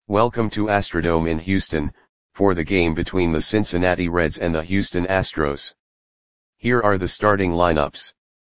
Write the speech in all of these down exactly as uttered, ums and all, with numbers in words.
Welcome to Astrodome in Houston, for the game between the Cincinnati Reds and the Houston Astros. Here are the starting lineups.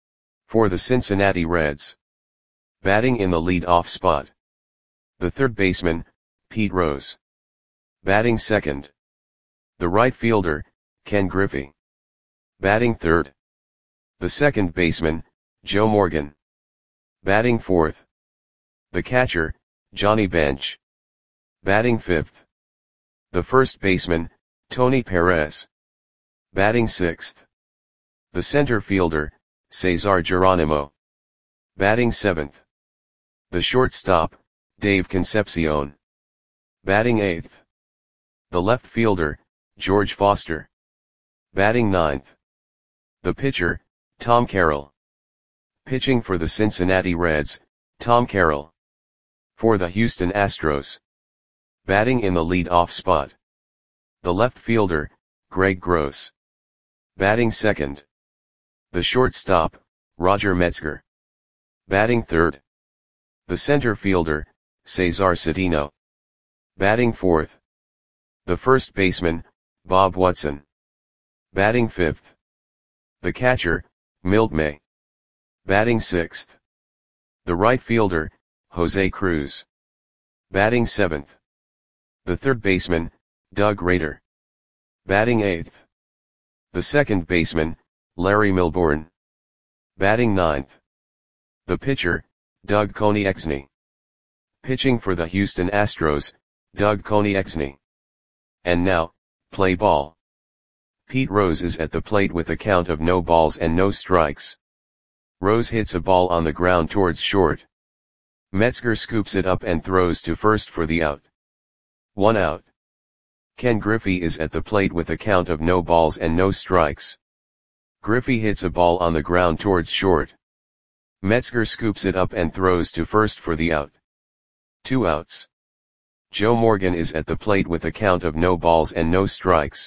For the Cincinnati Reds. Batting in the lead-off spot. The third baseman, Pete Rose. Batting second. The right fielder, Ken Griffey. Batting third. The second baseman, Joe Morgan. Batting fourth. The catcher, Johnny Bench. Batting fifth. The first baseman, Tony Perez. Batting sixth. The center fielder, Cesar Geronimo. Batting seventh. The shortstop, Dave Concepcion. Batting eighth. The left fielder, George Foster. Batting ninth. The pitcher, Tom Carroll. Pitching for the Cincinnati Reds, Tom Carroll. For the Houston Astros. Batting in the lead-off spot. The left fielder, Greg Gross. Batting second. The shortstop, Roger Metzger. Batting third. The center fielder, Cesar Cedeno. Batting fourth. The first baseman, Bob Watson. Batting fifth. The catcher, Milt May. Batting sixth. The right fielder, Jose Cruz. Batting seventh. The third baseman, Doug Rader. Batting eighth. The second baseman, Larry Milbourne. Batting ninth. The pitcher, Doug Konieczny. Pitching for the Houston Astros, Doug Konieczny. And now, play ball. Pete Rose is at the plate with a count of no balls and no strikes. Rose hits a ball on the ground towards short. Metzger scoops it up and throws to first for the out. One out. Ken Griffey is at the plate with a count of no balls and no strikes. Griffey hits a ball on the ground towards short. Metzger scoops it up and throws to first for the out. Two outs. Joe Morgan is at the plate with a count of no balls and no strikes.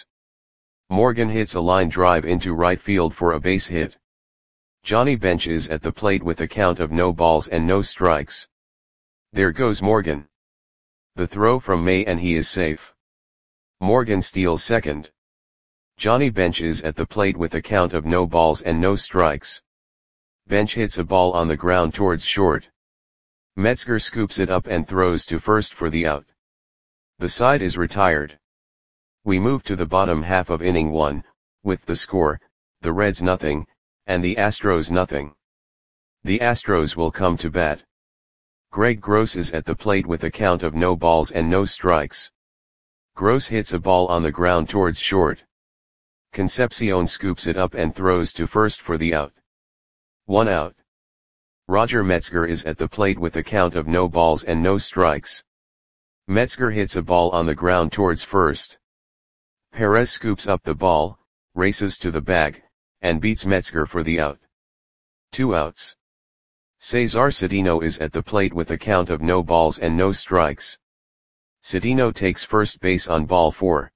Morgan hits a line drive into right field for a base hit. Johnny Bench is at the plate with a count of no balls and no strikes. There goes Morgan. The throw from May and he is safe. Morgan steals second. Johnny Bench is at the plate with a count of no balls and no strikes. Bench hits a ball on the ground towards short. Metzger scoops it up and throws to first for the out. The side is retired. We move to the bottom half of inning one, with the score, the Reds nothing, and the Astros nothing. The Astros will come to bat. Greg Gross is at the plate with a count of no balls and no strikes. Gross hits a ball on the ground towards short. Concepcion scoops it up and throws to first for the out. One out. Roger Metzger is at the plate with a count of no balls and no strikes. Metzger hits a ball on the ground towards first. Perez scoops up the ball, races to the bag, and beats Metzger for the out. Two outs. Cesar Cedeno is at the plate with a count of no balls and no strikes. Cedeno takes first base on ball four.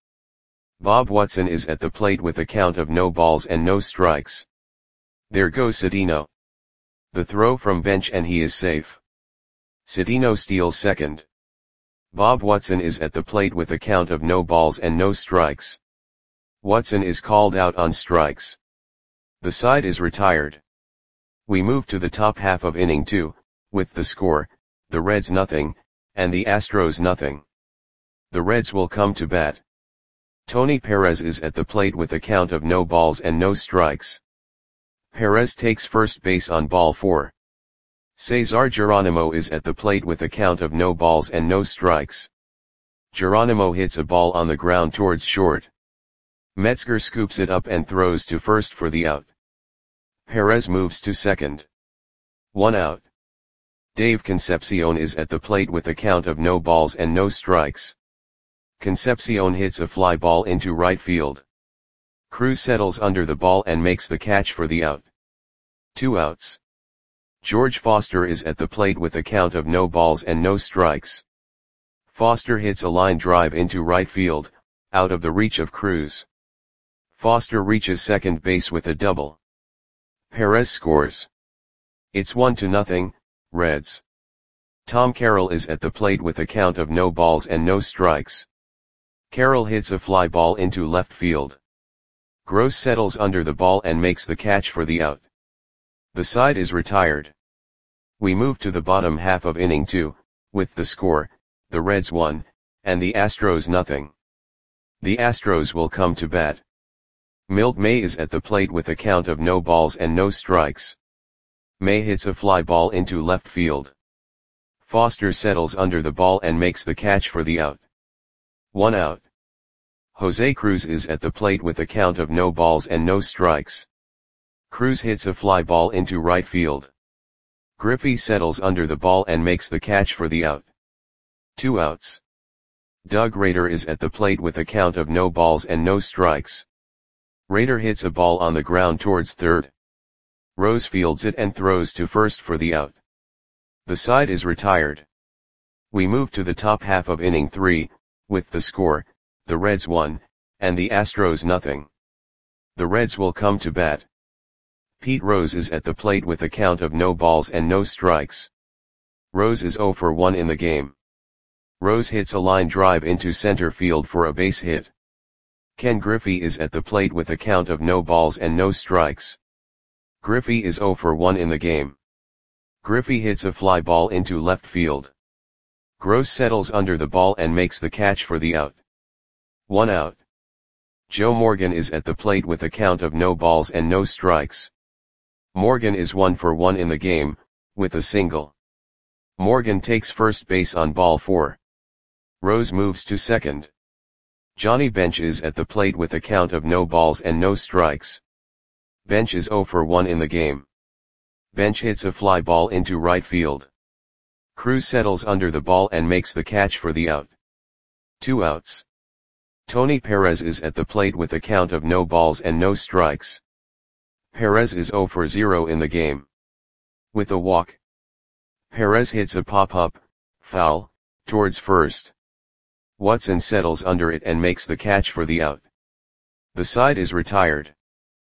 Bob Watson is at the plate with a count of no balls and no strikes. There goes Cedeno. The throw from Bench and he is safe. Cedeno steals second. Bob Watson is at the plate with a count of no balls and no strikes. Watson is called out on strikes. The side is retired. We move to the top half of inning two, with the score, the Reds nothing, and the Astros nothing. The Reds will come to bat. Tony Perez is at the plate with a count of no balls and no strikes. Perez takes first base on ball four. Cesar Geronimo is at the plate with a count of no balls and no strikes. Geronimo hits a ball on the ground towards short. Metzger scoops it up and throws to first for the out. Perez moves to second. One out. Dave Concepcion is at the plate with a count of no balls and no strikes. Concepcion hits a fly ball into right field. Cruz settles under the ball and makes the catch for the out. Two outs. George Foster is at the plate with a count of no balls and no strikes. Foster hits a line drive into right field, out of the reach of Cruz. Foster reaches second base with a double. Perez scores. It's one to nothing, Reds. Tom Carroll is at the plate with a count of no balls and no strikes. Carroll hits a fly ball into left field. Gross settles under the ball and makes the catch for the out. The side is retired. We move to the bottom half of inning two, with the score, the Reds one, and the Astros nothing. The Astros will come to bat. Milt May is at the plate with a count of no balls and no strikes. May hits a fly ball into left field. Foster settles under the ball and makes the catch for the out. One out. Jose Cruz is at the plate with a count of no balls and no strikes. Cruz hits a fly ball into right field. Griffey settles under the ball and makes the catch for the out. Two outs. Doug Rader is at the plate with a count of no balls and no strikes. Rader hits a ball on the ground towards third. Rose fields it and throws to first for the out. The side is retired. We move to the top half of inning three, with the score, the Reds one, and the Astros nothing. The Reds will come to bat. Pete Rose is at the plate with a count of no balls and no strikes. Rose is oh for one in the game. Rose hits a line drive into center field for a base hit. Ken Griffey is at the plate with a count of no balls and no strikes. Griffey is oh for one in the game. Griffey hits a fly ball into left field. Gross settles under the ball and makes the catch for the out. One out. Joe Morgan is at the plate with a count of no balls and no strikes. Morgan is one for one in the game, with a single. Morgan takes first base on ball four. Rose moves to second. Johnny Bench is at the plate with a count of no balls and no strikes. Bench is oh for one in the game. Bench hits a fly ball into right field. Cruz settles under the ball and makes the catch for the out. Two outs. Tony Perez is at the plate with a count of no balls and no strikes. Perez is oh for zero in the game. With a walk. Perez hits a pop-up, foul, towards first. Watson settles under it and makes the catch for the out. The side is retired.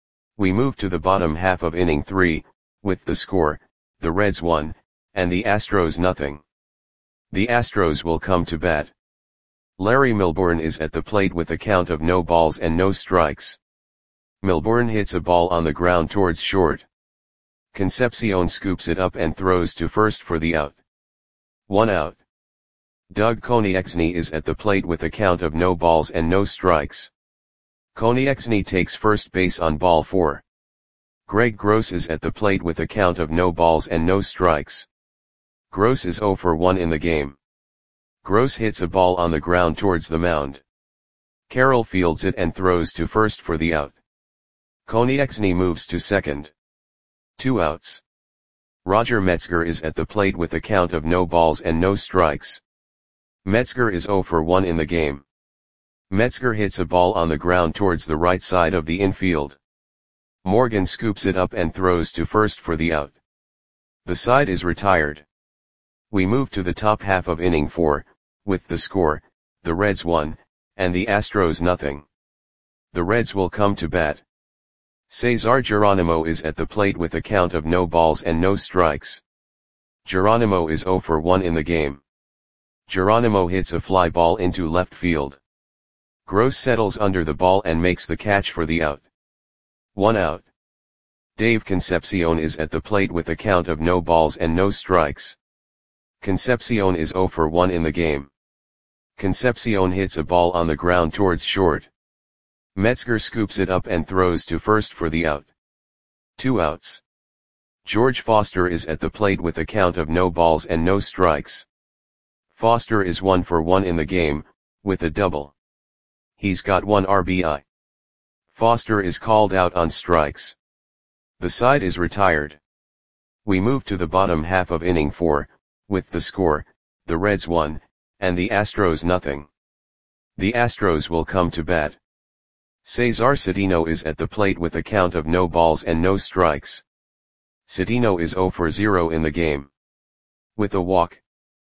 We move to the bottom half of inning three, with the score, the Reds one, and the Astros nothing. The Astros will come to bat. Larry Milbourne is at the plate with a count of no balls and no strikes. Milbourne hits a ball on the ground towards short. Concepcion scoops it up and throws to first for the out. One out. Doug Konieczny is at the plate with a count of no balls and no strikes. Konieczny takes first base on ball four. Greg Gross is at the plate with a count of no balls and no strikes. Gross is oh for one in the game. Gross hits a ball on the ground towards the mound. Carroll fields it and throws to first for the out. Konieczny moves to second. Two outs. Roger Metzger is at the plate with a count of no balls and no strikes. Metzger is oh for one in the game. Metzger hits a ball on the ground towards the right side of the infield. Morgan scoops it up and throws to first for the out. The side is retired. We move to the top half of inning four, with the score, the Reds one, and the Astros nothing. The Reds will come to bat. Cesar Geronimo is at the plate with a count of no balls and no strikes. Geronimo is oh for one in the game. Geronimo hits a fly ball into left field. Gross settles under the ball and makes the catch for the out. One out. Dave Concepcion is at the plate with a count of no balls and no strikes. Concepcion is oh for one in the game. Concepcion hits a ball on the ground towards short. Metzger scoops it up and throws to first for the out. Two outs. George Foster is at the plate with a count of no balls and no strikes. Foster is one for one in the game, with a double. He's got one R B I. Foster is called out on strikes. The side is retired. We move to the bottom half of inning four, with the score, the Reds one, and the Astros nothing. The Astros will come to bat. Cesar Cedeno is at the plate with a count of no balls and no strikes. Cedeno is oh for zero in the game. With a walk.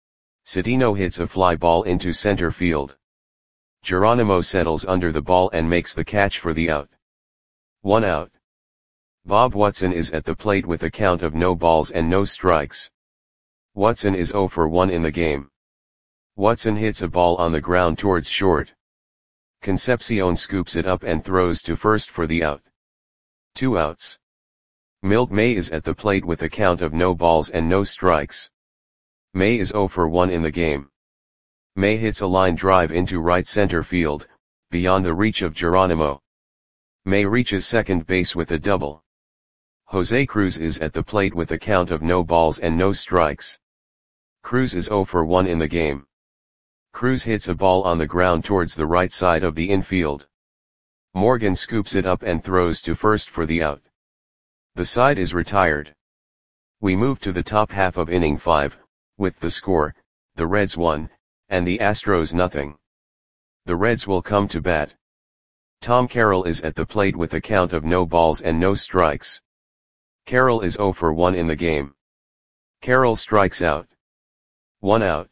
Cedeno hits a fly ball into center field. Geronimo settles under the ball and makes the catch for the out. One out. Bob Watson is at the plate with a count of no balls and no strikes. Watson is zero for one in the game. Watson hits a ball on the ground towards short. Concepcion scoops it up and throws to first for the out. Two outs. Milt May is at the plate with a count of no balls and no strikes. May is zero for one in the game. May hits a line drive into right center field, beyond the reach of Geronimo. May reaches second base with a double. Jose Cruz is at the plate with a count of no balls and no strikes. Cruz is zero for one in the game. Cruz hits a ball on the ground towards the right side of the infield. Morgan scoops it up and throws to first for the out. The side is retired. We move to the top half of inning five, with the score, the Reds one, and the Astros nothing. The Reds will come to bat. Tom Carroll is at the plate with a count of no balls and no strikes. Carroll is zero for one in the game. Carroll strikes out. One out.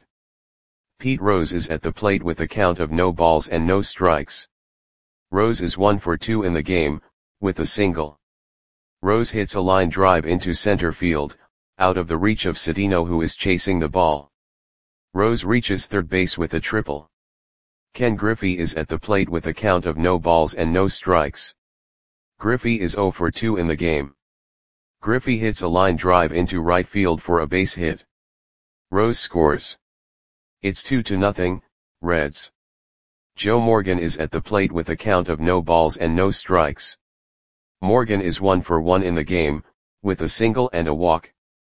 Pete Rose is at the plate with a count of no balls and no strikes. Rose is one for two in the game, with a single. Rose hits a line drive into center field, out of the reach of Cedeno, who is chasing the ball. Rose reaches third base with a triple. Ken Griffey is at the plate with a count of no balls and no strikes. Griffey is zero for two in the game. Griffey hits a line drive into right field for a base hit. Rose scores. It's two to nothing, Reds. Joe Morgan is at the plate with a count of no balls and no strikes. Morgan is one for one in the game, with a single and a walk.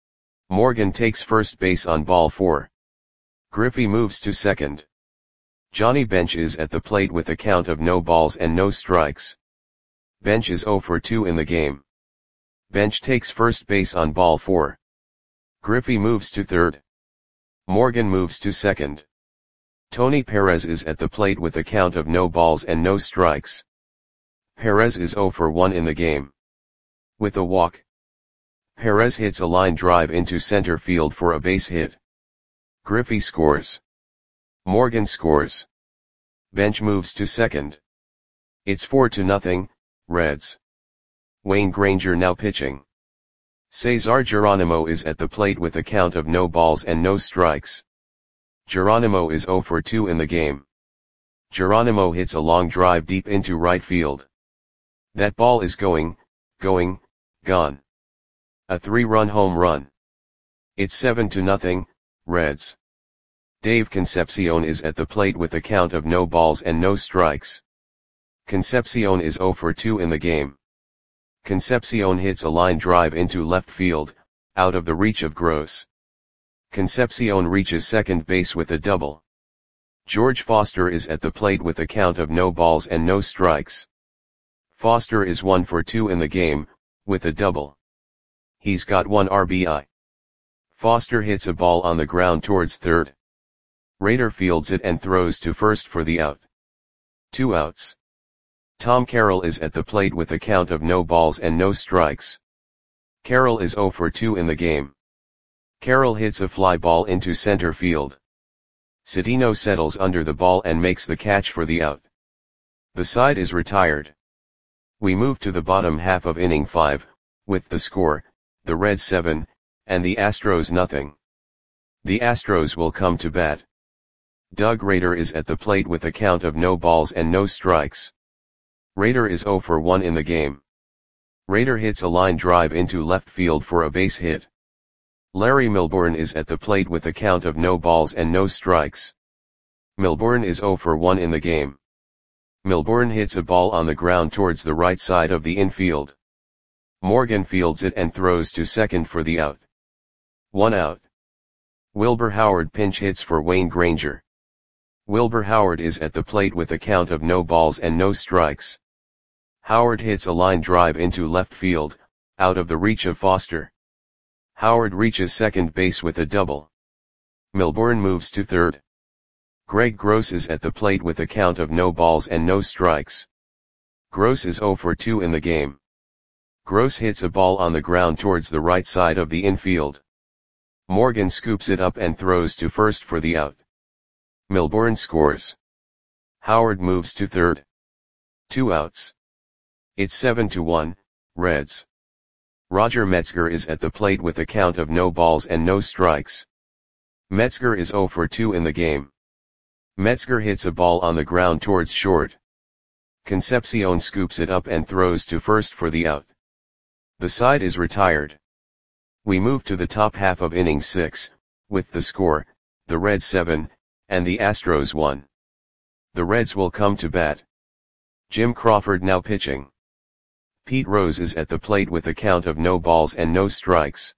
Morgan takes first base on ball four. Griffey moves to second. Johnny Bench is at the plate with a count of no balls and no strikes. Bench is zero for two in the game. Bench takes first base on ball four. Griffey moves to third. Morgan moves to second. Tony Perez is at the plate with a count of no balls and no strikes. Perez is zero for one in the game. With a walk. Perez hits a line drive into center field for a base hit. Griffey scores. Morgan scores. Bench moves to second. It's four to nothing, Reds. Wayne Granger now pitching. Cesar Geronimo is at the plate with a count of no balls and no strikes. Geronimo is zero for two in the game. Geronimo hits a long drive deep into right field. That ball is going, going, gone. A three-run home run. It's seven to nothing, Reds. Dave Concepcion is at the plate with a count of no balls and no strikes. Concepcion is zero for two in the game. Concepcion hits a line drive into left field, out of the reach of Gross. Concepcion reaches second base with a double. George Foster is at the plate with a count of no balls and no strikes. Foster is one for two in the game, with a double. He's got one R B I. Foster hits a ball on the ground towards third. Rader fields it and throws to first for the out. Two outs. Tom Carroll is at the plate with a count of no balls and no strikes. Carroll is zero for two in the game. Carroll hits a fly ball into center field. Cedeno settles under the ball and makes the catch for the out. The side is retired. We move to the bottom half of inning five, with the score, the Reds seven, and the Astros nothing. The Astros will come to bat. Doug Rader is at the plate with a count of no balls and no strikes. Rader is zero for one in the game. Rader hits a line drive into left field for a base hit. Larry Milbourne is at the plate with a count of no balls and no strikes. Milbourne is zero for one in the game. Milbourne hits a ball on the ground towards the right side of the infield. Morgan fields it and throws to second for the out. One out. Wilbur Howard pinch hits for Wayne Granger. Wilbur Howard is at the plate with a count of no balls and no strikes. Howard hits a line drive into left field, out of the reach of Foster. Howard reaches second base with a double. Milbourne moves to third. Greg Gross is at the plate with a count of no balls and no strikes. Gross is zero for two in the game. Gross hits a ball on the ground towards the right side of the infield. Morgan scoops it up and throws to first for the out. Milbourne scores. Howard moves to third. Two outs. It's seven to one, Reds. Roger Metzger is at the plate with a count of no balls and no strikes. Metzger is zero for two in the game. Metzger hits a ball on the ground towards short. Concepcion scoops it up and throws to first for the out. The side is retired. We move to the top half of inning six, with the score, the Reds seven, and the Astros one. The Reds will come to bat. Jim Crawford now pitching. Pete Rose is at the plate with a count of no balls and no strikes.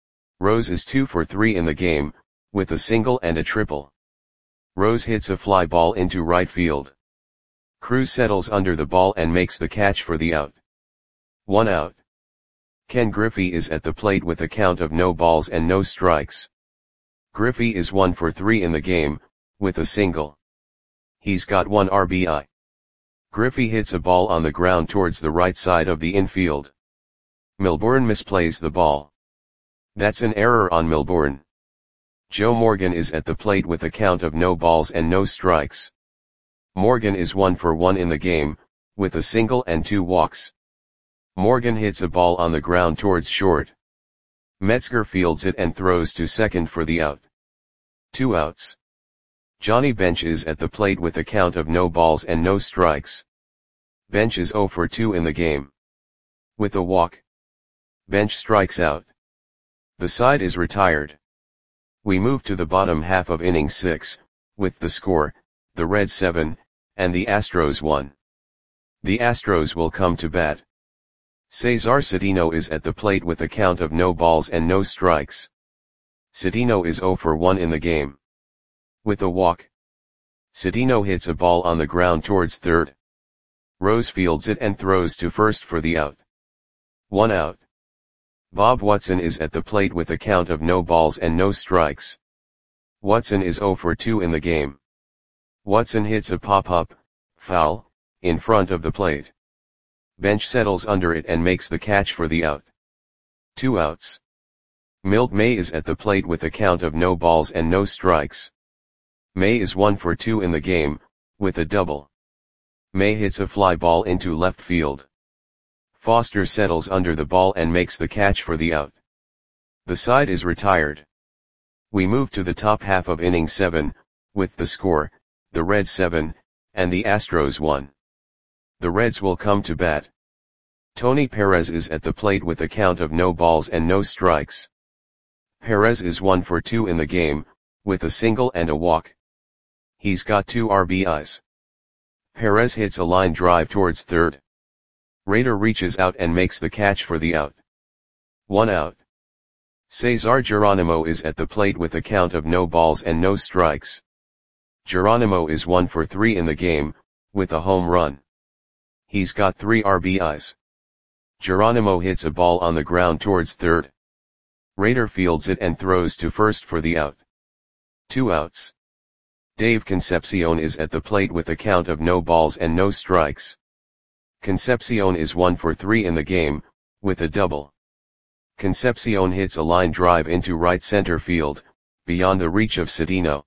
Rose is two for three in the game, with a single and a triple. Rose hits a fly ball into right field. Cruz settles under the ball and makes the catch for the out. One out. Ken Griffey is at the plate with a count of no balls and no strikes. Griffey is one for three in the game, with a single. He's got one R B I. Griffey hits a ball on the ground towards the right side of the infield. Milbourne misplays the ball. That's an error on Milbourne. Joe Morgan is at the plate with a count of no balls and no strikes. Morgan is one for one in the game, with a single and two walks. Morgan hits a ball on the ground towards short. Metzger fields it and throws to second for the out. Two outs. Johnny Bench is at the plate with a count of no balls and no strikes. Bench is zero for two in the game. With a walk. Bench strikes out. The side is retired. We move to the bottom half of inning six, with the score, the Reds seven, and the Astros one. The Astros will come to bat. Cesar Cedeno is at the plate with a count of no balls and no strikes. Cedeno is zero for one in the game. With a walk. Cedeno hits a ball on the ground towards third. Rose fields it and throws to first for the out. One out. Bob Watson is at the plate with a count of no balls and no strikes. Watson is zero for two in the game. Watson hits a pop-up, foul, in front of the plate. Bench settles under it and makes the catch for the out. Two outs. Milt May is at the plate with a count of no balls and no strikes. May is one for two in the game, with a double. May hits a fly ball into left field. Foster settles under the ball and makes the catch for the out. The side is retired. We move to the top half of inning seven, with the score, the Reds seven, and the Astros one. The Reds will come to bat. Tony Perez is at the plate with a count of no balls and no strikes. Perez is one for two in the game, with a single and a walk. He's got two R B Is. Perez hits a line drive towards third. Rader reaches out and makes the catch for the out. One out. Cesar Geronimo is at the plate with a count of no balls and no strikes. Geronimo is one for three in the game, with a home run. He's got three R B Is. Geronimo hits a ball on the ground towards third. Rader fields it and throws to first for the out. Two outs. Dave Concepcion is at the plate with a count of no balls and no strikes. Concepcion is one for three in the game, with a double. Concepcion hits a line drive into right center field, beyond the reach of Cedeno.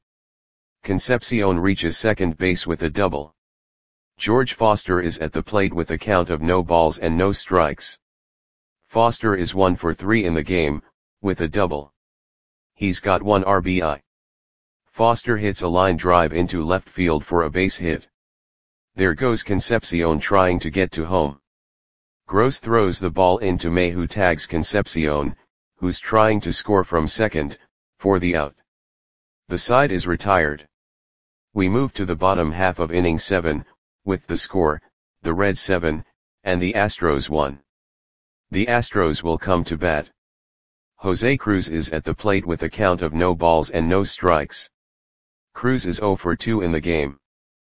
Concepcion reaches second base with a double. George Foster is at the plate with a count of no balls and no strikes. Foster is one for three in the game, with a double. He's got one R B I. Foster hits a line drive into left field for a base hit. There goes Concepcion trying to get to home. Gross throws the ball into May, who tags Concepcion, who's trying to score from second, for the out. The side is retired. We move to the bottom half of inning seven, with the score, the Reds seven, and the Astros one. The Astros will come to bat. Jose Cruz is at the plate with a count of no balls and no strikes. Cruz is zero for two in the game.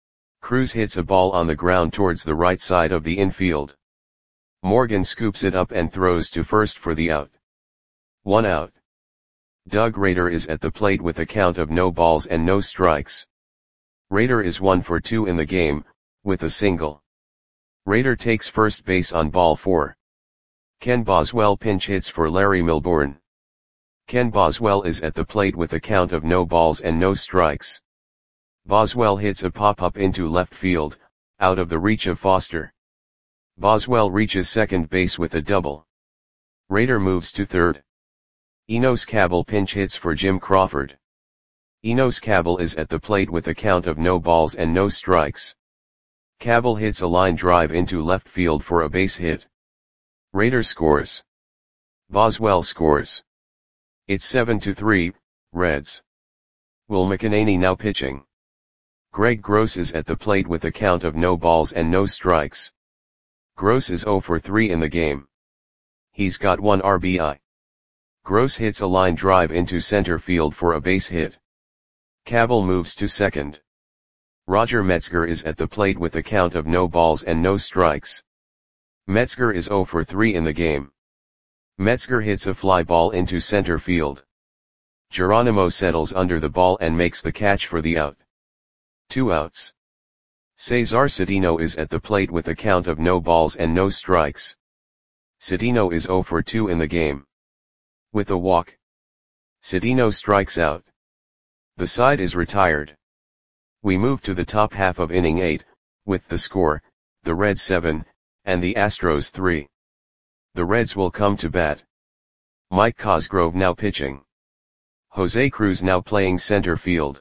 Cruz hits a ball on the ground towards the right side of the infield. Morgan scoops it up and throws to first for the out. One out. Doug Rader is at the plate with a count of no balls and no strikes. Rader is one for two in the game, with a single. Rader takes first base on ball four. Ken Boswell pinch hits for Larry Milbourne. Ken Boswell is at the plate with a count of no balls and no strikes. Boswell hits a pop-up into left field, out of the reach of Foster. Boswell reaches second base with a double. Rader moves to third. Enos Cabell pinch hits for Jim Crawford. Enos Cabell is at the plate with a count of no balls and no strikes. Cabell hits a line drive into left field for a base hit. Raider scores. Boswell scores. It's seven to three, Reds. Will McEnany now pitching. Greg Gross is at the plate with a count of no balls and no strikes. Gross is zero for three in the game. He's got one R B I. Gross hits a line drive into center field for a base hit. Cabell moves to second. Roger Metzger is at the plate with a count of no balls and no strikes. Metzger is zero for three in the game. Metzger hits a fly ball into center field. Geronimo settles under the ball and makes the catch for the out. Two outs. Cesar Cedeno is at the plate with a count of no balls and no strikes. Cedeno is zero for two in the game. With a walk, Cedeno strikes out. The side is retired. We move to the top half of inning eight, with the score, the Reds seven, and the Astros three. The Reds will come to bat. Mike Cosgrove now pitching. Jose Cruz now playing center field.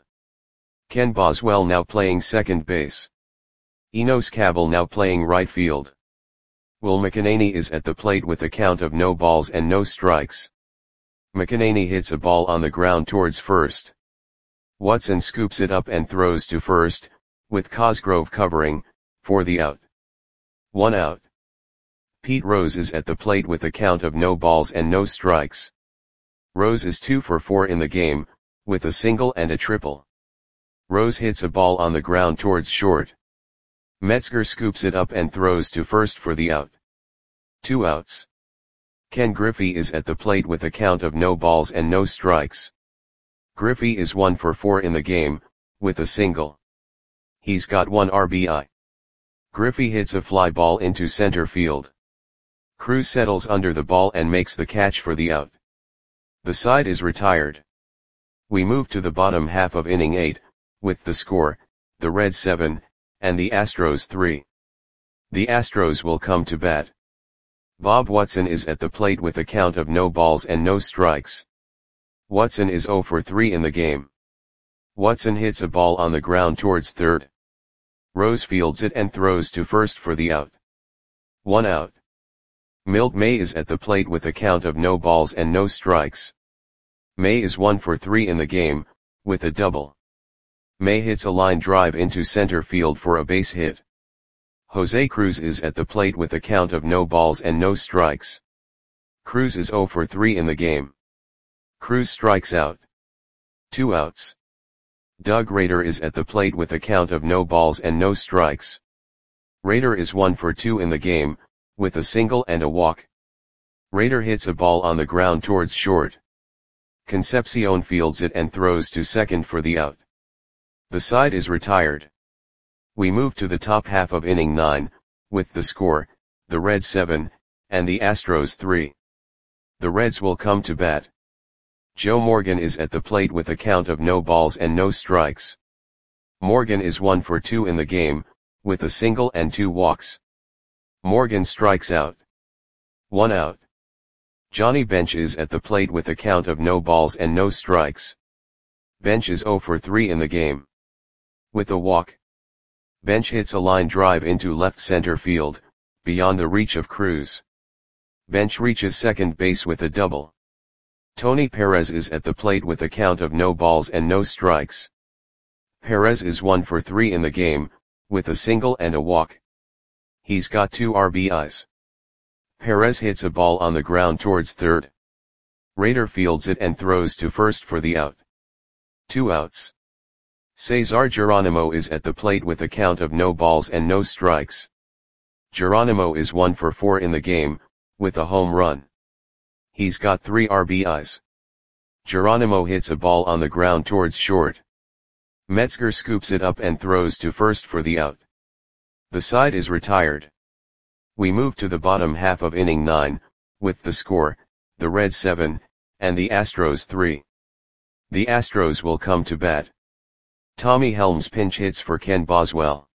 Ken Boswell now playing second base. Enos Cabell now playing right field. Will McEnany is at the plate with a count of no balls and no strikes. McEnany hits a ball on the ground towards first. Watson scoops it up and throws to first, with Cosgrove covering, for the out. One out. Pete Rose is at the plate with a count of no balls and no strikes. Rose is two for four in the game, with a single and a triple. Rose hits a ball on the ground towards short. Metzger scoops it up and throws to first for the out. Two outs. Ken Griffey is at the plate with a count of no balls and no strikes. Griffey is one for four in the game, with a single. He's got one R B I. Griffey hits a fly ball into center field. Cruz settles under the ball and makes the catch for the out. The side is retired. We move to the bottom half of inning eight, with the score, the Reds seven, and the Astros three. The Astros will come to bat. Bob Watson is at the plate with a count of no balls and no strikes. Watson is zero for three in the game. Watson hits a ball on the ground towards third. Rose fields it and throws to first for the out. One out. Milt May is at the plate with a count of no balls and no strikes. May is one for three in the game, with a double. May hits a line drive into center field for a base hit. Jose Cruz is at the plate with a count of no balls and no strikes. Cruz is zero for three in the game. Cruz strikes out. Two outs. Doug Rader is at the plate with a count of no balls and no strikes. Rader is one for two in the game, with a single and a walk. Rader hits a ball on the ground towards short. Concepcion fields it and throws to second for the out. The side is retired. We move to the top half of inning nine, with the score, the Reds seven, and the Astros three. The Reds will come to bat. Joe Morgan is at the plate with a count of no balls and no strikes. Morgan is one for two in the game, with a single and two walks. Morgan strikes out. One out. Johnny Bench is at the plate with a count of no balls and no strikes. Bench is zero for three in the game. With a walk. Bench hits a line drive into left center field, beyond the reach of Cruz. Bench reaches second base with a double. Tony Perez is at the plate with a count of no balls and no strikes. Perez is one for three in the game, with a single and a walk. He's got two R B Is. Perez hits a ball on the ground towards third. Rader fields it and throws to first for the out. Two outs. Cesar Geronimo is at the plate with a count of no balls and no strikes. Geronimo is one for four in the game, with a home run. He's got three R B Is. Geronimo hits a ball on the ground towards short. Metzger scoops it up and throws to first for the out. The side is retired. We move to the bottom half of inning nine, with the score, the Reds seven, and the Astros three. The Astros will come to bat. Tommy Helms pinch hits for Ken Boswell.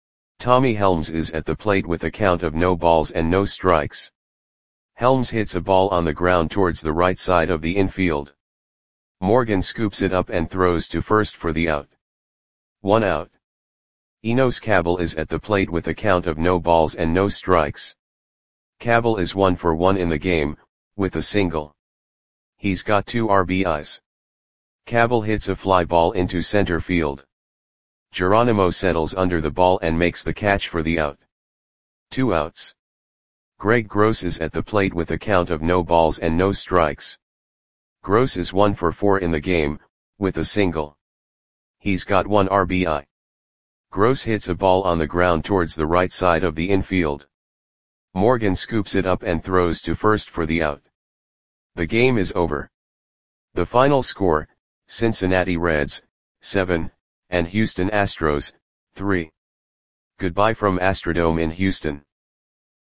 Tommy Helms is at the plate with a count of no balls and no strikes. Helms hits a ball on the ground towards the right side of the infield. Morgan scoops it up and throws to first for the out. One out. Enos Cabell is at the plate with a count of no balls and no strikes. Cabell is one for one in the game, with a single. He's got two R B Is. Cabell hits a fly ball into center field. Geronimo settles under the ball and makes the catch for the out. Two outs. Greg Gross is at the plate with a count of no balls and no strikes. Gross is one for four in the game, with a single. He's got one R B I. Gross hits a ball on the ground towards the right side of the infield. Morgan scoops it up and throws to first for the out. The game is over. The final score, Cincinnati Reds, seven, and Houston Astros, three. Goodbye from Astrodome in Houston.